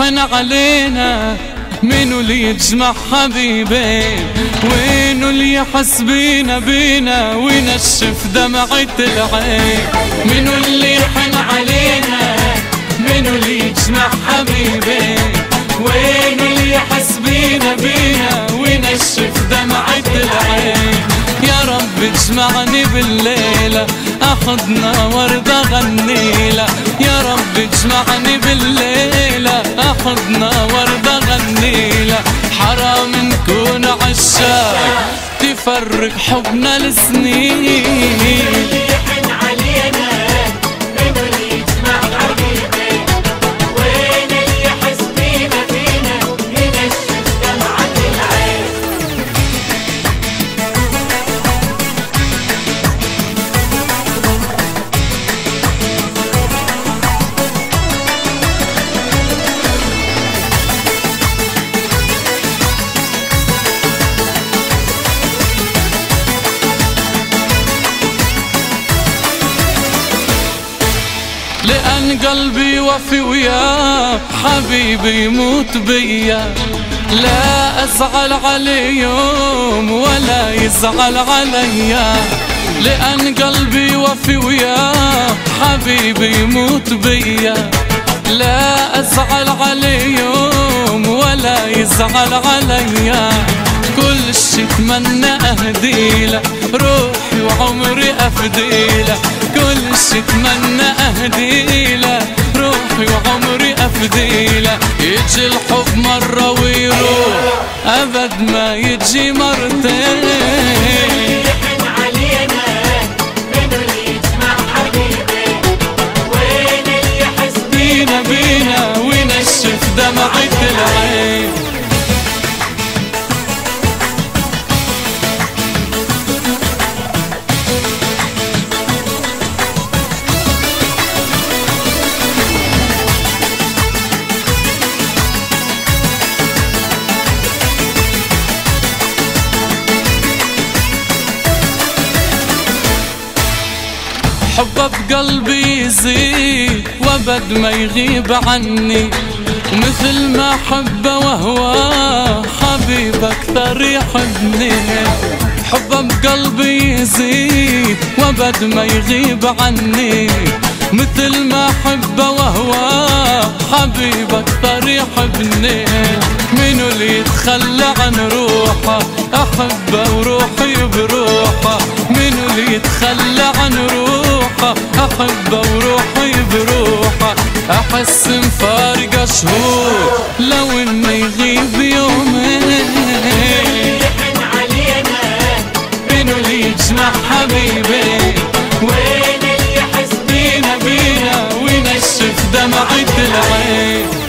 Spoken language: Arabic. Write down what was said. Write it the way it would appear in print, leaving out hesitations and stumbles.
يحن علينا؟ منو اللي يجمع حبيبين؟ وينو اللي يحس بينا وينشف دمعة العين؟ منو اللي يحن علينا؟ منو اللي يجمع حبيبين؟ وينو اللي يحس بينا وينشف دمعة العين؟ يا رب اجمعني بالليلة أحضنا وردة غنيلة، يا رب اجمعني بالليلة أحضنا وردة غنيلة. حرام نكون عشاق تفرق حبنا لسنين. لأن قلبي وفي وياه حبيبي يموت بيا، لا أزعل عليه يوم ولا يزعل عليا. لأن قلبي وفي وياه حبيبي يموت بيا، لا أزعل عليه يوم ولا يزعل عليا. كل شي اتمنى اهديله، روحي وعمري افديله. كل شي اتمنى اهديله، روحي وعمري افديله. يجي الحب مرة ويروح ابد ما يجي مرتين. بينا وينشف دمعة العين. حبه بقلبي يزيد وابد ما يغيب عني، ومثل ما حبه وهو حبيب اكثر يحبني. حبه بقلبي يزيد وابد ما يغيب عني، مثل ما حبه وهو حبيب اكثر يحبني. منو اللي يتخلى عن روحه احبه وروحي بروحه؟ منو اللي يتخلى عن روحه احبه وروحي بروحه؟ احس مفارقه شهور لو انه يغيب يومين. منو اللي يجمع حبيبين؟ وين اللي يحس بينا وينشف دمعة العين؟